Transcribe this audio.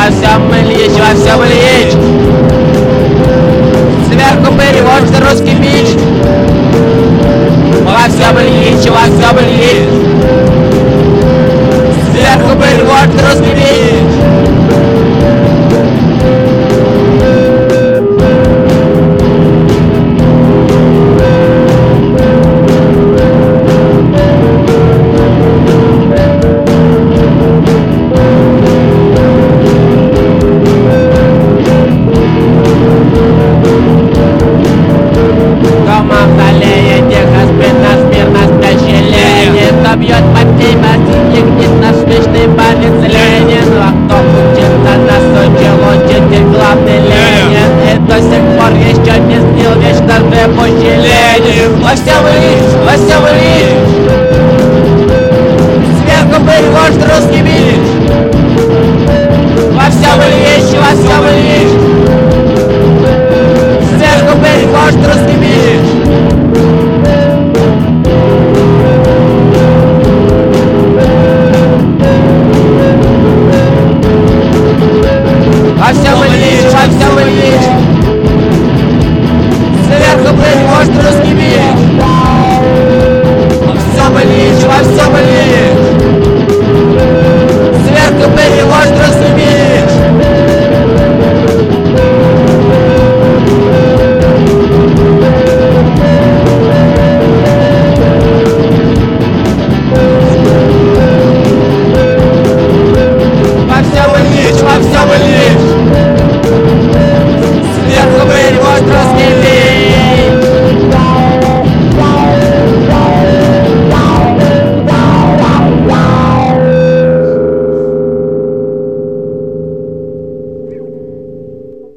всем Ильич, во всем Ильич. Сверху переводится русский бич. Во всем Ильич, во всем Ильич. Сверху переводится русский бич. Бьет по ней мастик, нет наш вечный палец Ленин. А кто учится на Сочи, учитель главный Ленин. И до сих пор еще не сбил вечно рабочий Ленин. Во всем